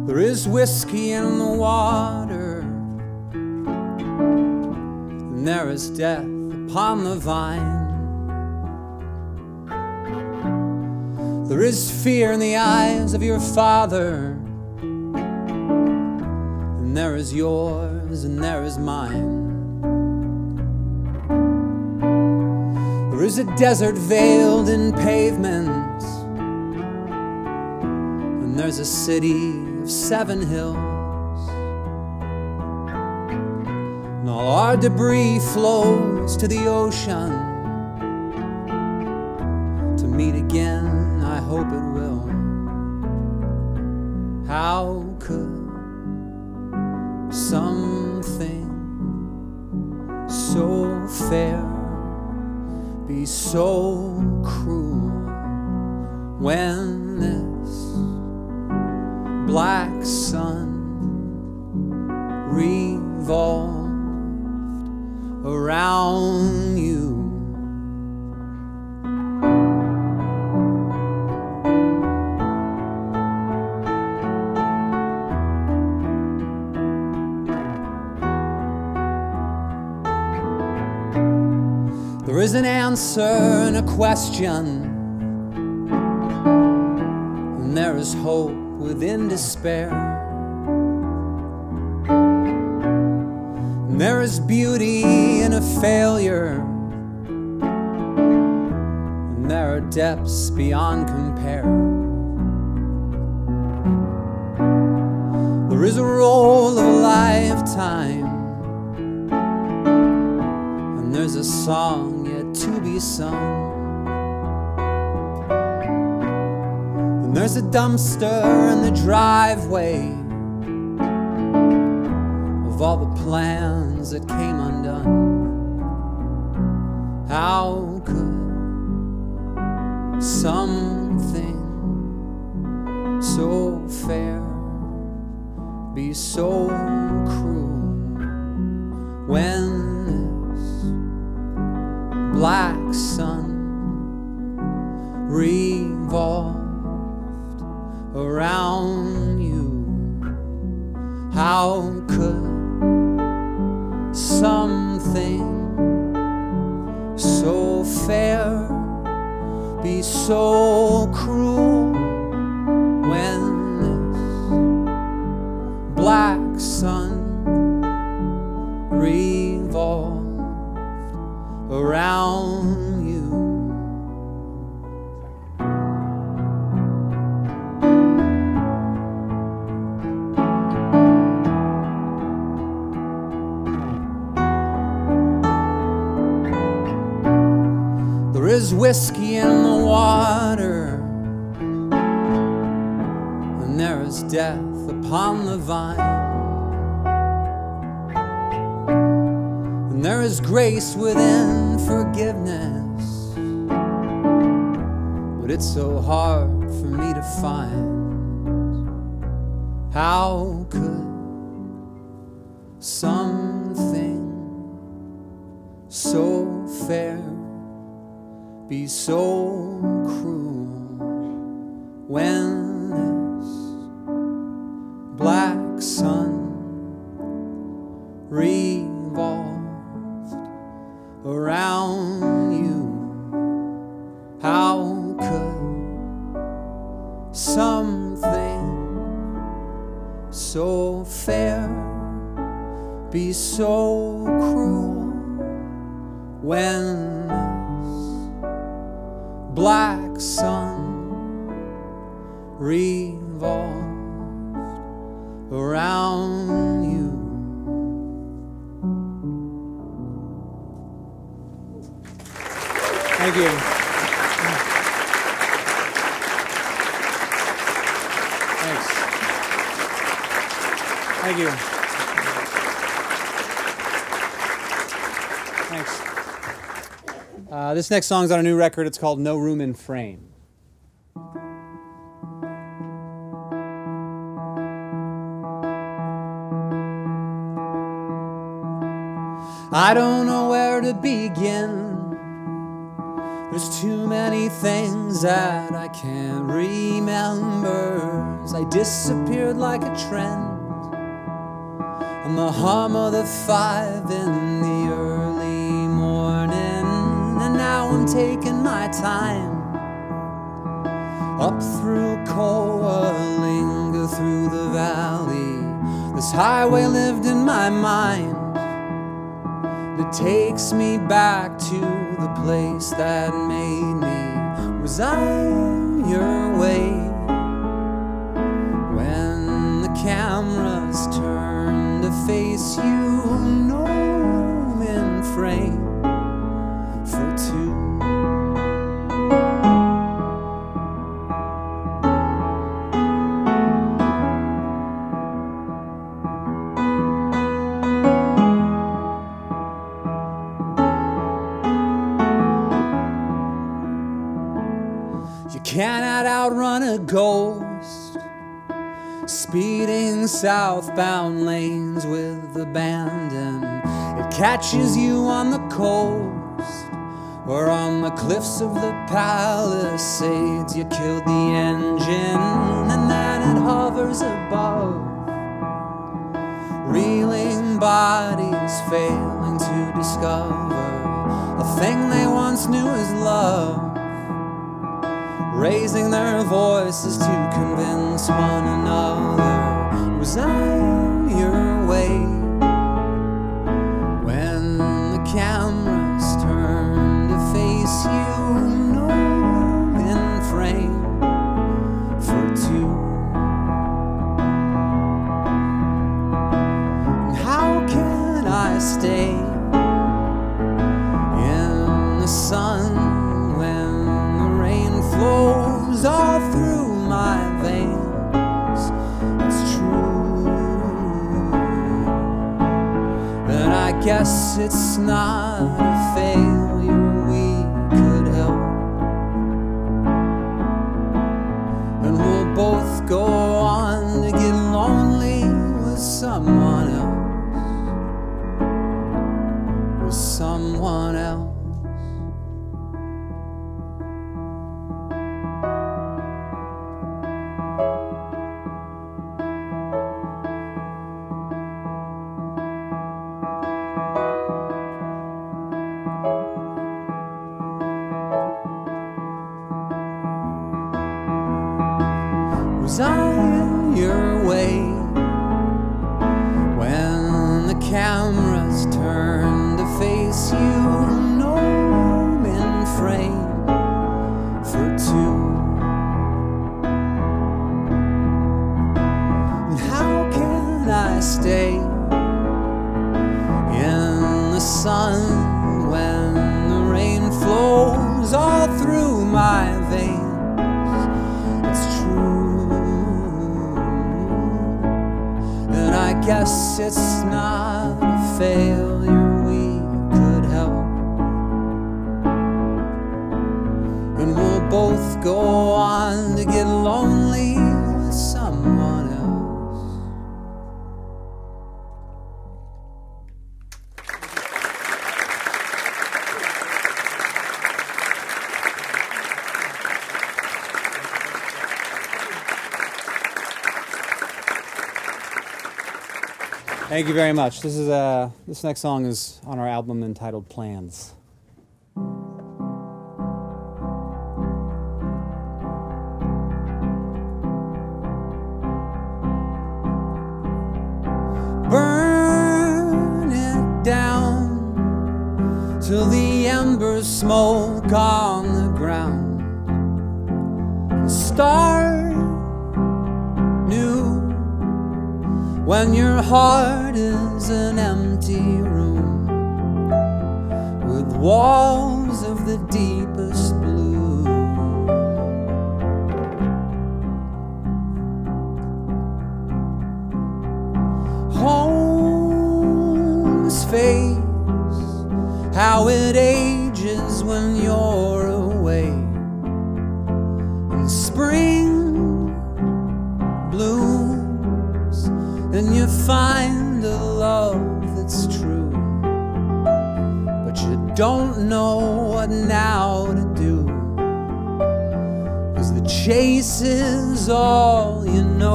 There is whiskey in the water, and there is death upon the vine. There is fear in the eyes of your father, and there is yours and there is mine. There is a desert veiled in pavement, and there's a city of 7 hills, and all our debris flows to the ocean to meet again. I hope it will. How could something so fair be so cruel when this black sun revolved around you? There is an answer and a question, and there is hope within despair, and there is beauty in a failure, and there are depths beyond compare. There is a roll of a lifetime, and there's a song yet to be sung, and there's a dumpster in the driveway of all the plans that came undone. How could something so fair be so cruel when black sun revolved around you? How could something so fair be so cruel when this black sun revolved around you? There is whiskey in the water, and there is death upon the vine. And there is grace within forgiveness, but it's so hard for me to find. How could something so fair be so cruel when this black sun revolved around you? How could something so fair be so cruel when this black sun revolved around you? Thank you. Thanks. Thank you. Thanks. This next song's on a new record. It's called No Room in Frame. I don't know where to begin. There's too many things that I can't remember. years I disappeared like a trend, and the hum of the 5 in the early morning. And now I'm taking my time up through Coalinga, through the valley. This highway lived in my mind. It takes me back to the place that made me. Was I your way when the cameras turned to face you? No, in frame for 2. You cannot outrun a ghost speeding southbound lanes with abandon. It catches you on the coast or on the cliffs of the Palisades. You killed the engine and then it hovers above, reeling bodies failing to discover a thing they once knew as love, raising their voices to convince one another. Was I your way when the cameras turned to face you? No, in frame for 2. And how can I stay in the sun when the rain flows all through my veins? It's true, and I guess it's not a failure we could help, and we'll both go on to get lonely with someone else, with someone else. Was I in your way when the cameras turned to face you? No, in frame for 2. And how can I stay in the sun when the rain flows all through my veins? I guess it's not a failure we could help, and we'll both go on to get lonely with someone else. Thank you very much. This next song is on our album entitled Plans. Burn it down till the embers smoke on the ground, and start new when your heart is an empty room with walls of the deepest blue. Home's face, how it ages when you're away, and spring blooms and you find a love that's true, but you don't know what now to do, 'cause the chase is all you know.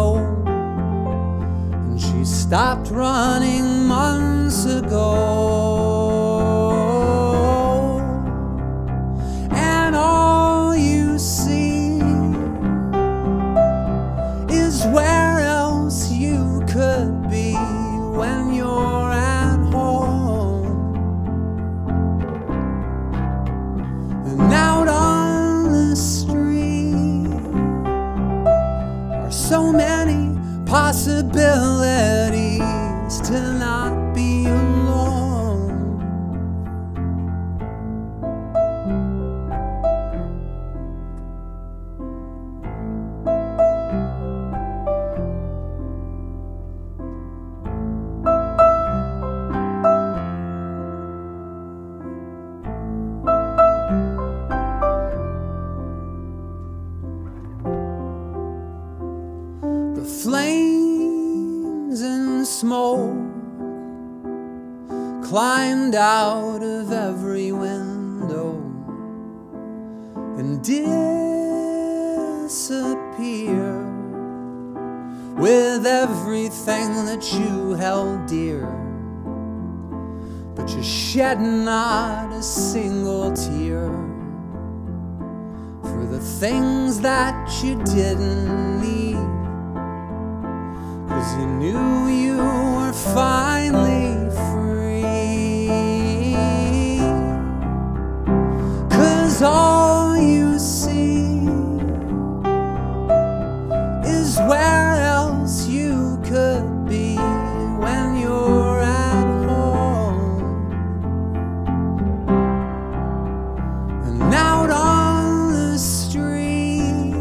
stopped running months ago, and all you see is where else you could be when you're at home. And out on the street are so many possibilities to not be alone. The flames and smoke climbed out of every window and disappeared with everything that you held dear. But you shed not a single tear for the things that you didn't need, 'cause you knew you were finally free. 'Cause all you see is where else you could be when you're at home. And out on the street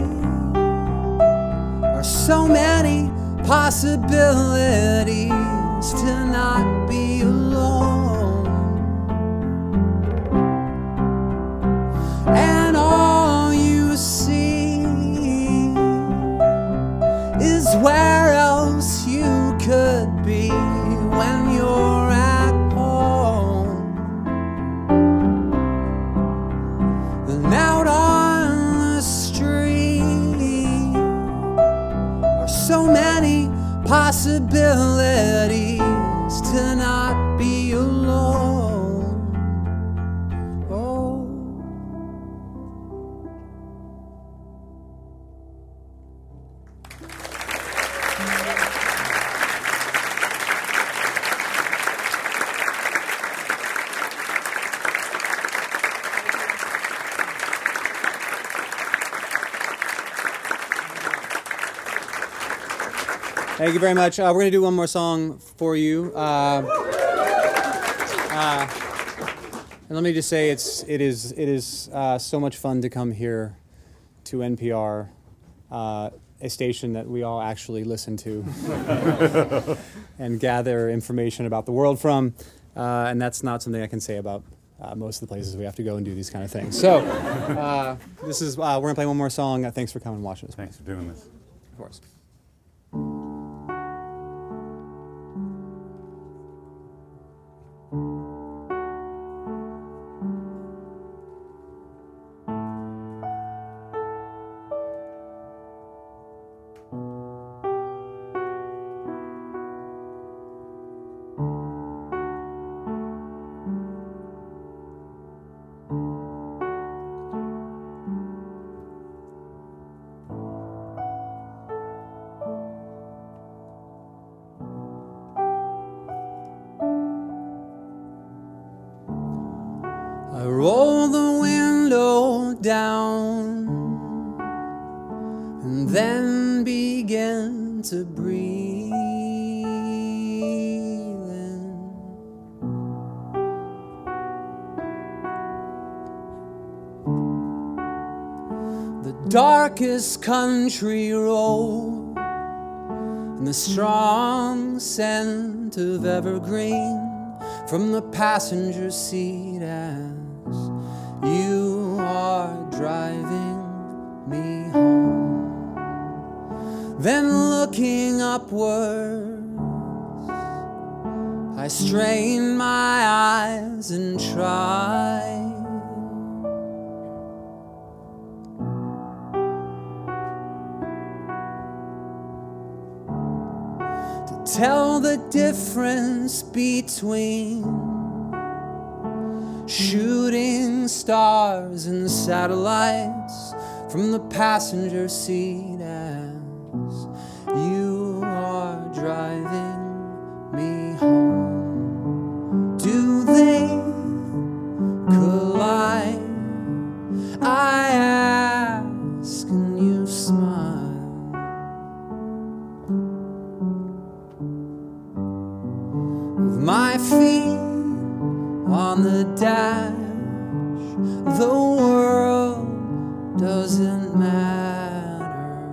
are so many possibilities to not be alone. And all you see is where else you could be when you're at home. And out on the street are so many possibilities to not be alone. Oh. Thank you very much. We're going to do one more song for you. And let me just say, it is so much fun to come here to NPR, a station that we all actually listen to and gather information about the world from. And that's not something I can say about most of the places we have to go and do these kind of things. So this is we're going to play one more song. Thanks for coming and watching us. Thanks for doing this. Of course. I roll the window down and then begin to breathe in. The darkest country road and the strong scent of evergreen from the passenger seat as you are driving me home. Then looking upwards, I strain my eyes and try to tell the difference between shooting stars and satellites from the passenger seat as you are driving me home. Do they collide? I ask and you smile. With my feet on the dash, the world doesn't matter.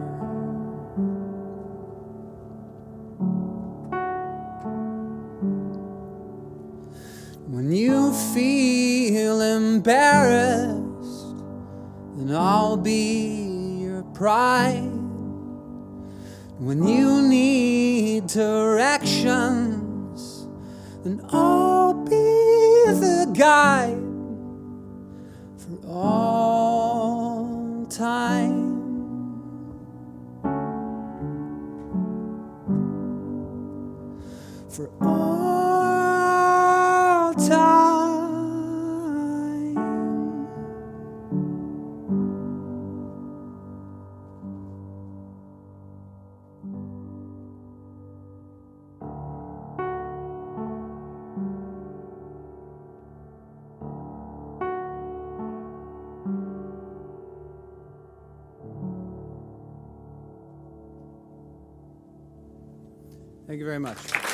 When you feel embarrassed, then I'll be your pride. When you need directions, then I'll be the guide for all time. For all time. Thank you very much.